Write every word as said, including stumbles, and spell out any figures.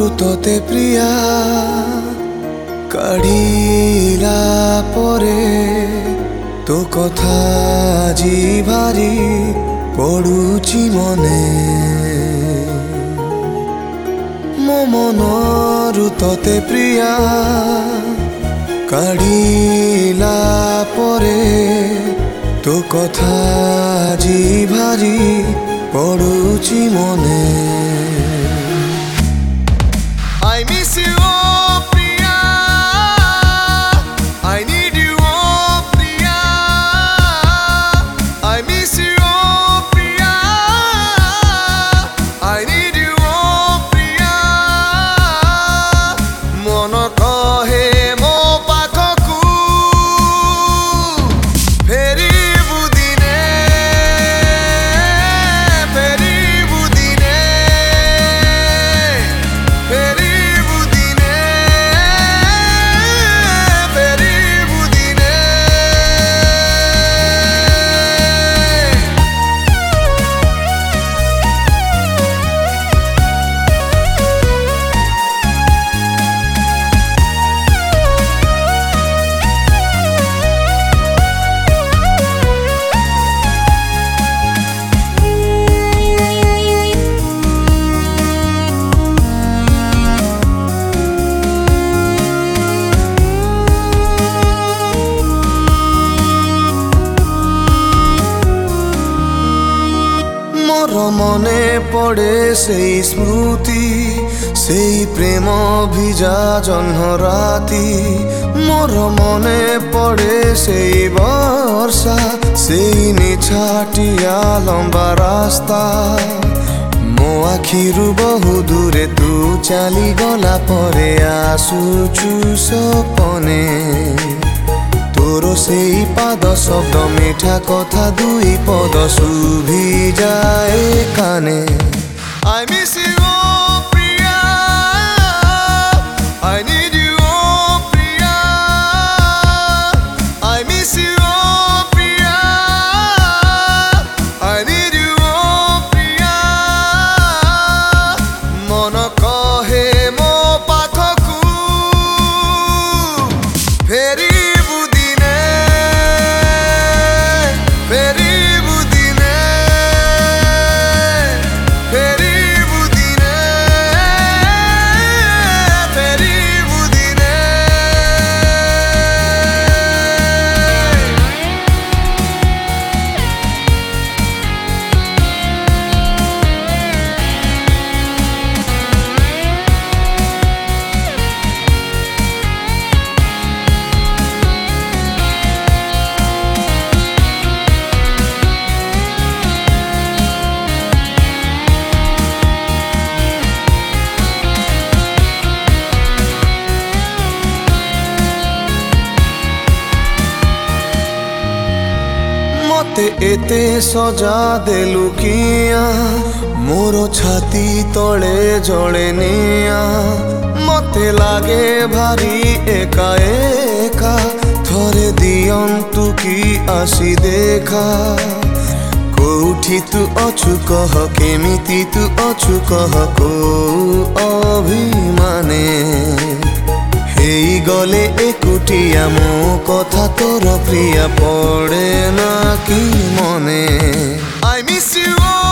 ମନରୁ ତତେ ପ୍ରିୟା କାଢ଼ିଲା ପରେ ତୋ କଥା ଆଜି ଭାରି ପଡ଼ୁଛି ମନେ। ମୋ ମନରୁ ତତେ ପ୍ରିୟା କାଢ଼ିଲା ପରେ ତୋ କଥା ଆଜି ଭାରି ପଡ଼ୁଛି ମନେ। I miss you, oh Priya. I need you, oh Priya. I miss you, oh Priya. I need you, oh Priya. Mono kahe mo pakhaku feribu dine, feribu dine, feribu মনে পড়ে সেই স্মৃতি, সেই প্রেম ভিজা জহ্ন রাতি। মোর মনে পড়ে সেই বর্ষা, সেই নিছাটিয়া লম্বা রাস্তা। ମୋ ଆଖିରୁ ବହୁ ଦୂରେ ତୁ ଚାଲିଗଲା ପରେ ଆସୁଛୁ ସପନେ। ତୋର ସେଇ ପାଦ ଶବ୍ଦ ମିଠା କଥା ଦୁଇ ପଦ ଶୁଭିଯାଏ କାନେ। I miss you, oh Priya. I need you, oh Priya. I miss you, oh Priya. I need you, oh Priya. ମନ କହେ ମୋ ପାଖକୁ ଫେରି मते एते सजा देलु किया, मोर छाती तले जले निया। मते लागे भारी एका एका, थरे दियंतु की आसी देखा। कोठी तू अछु कह, केमिति तू अछु कह, को अभिमाने हेई गले एकुटिया। मो कथा तोर प्रिया पड़े ना कि मने। I miss you, oh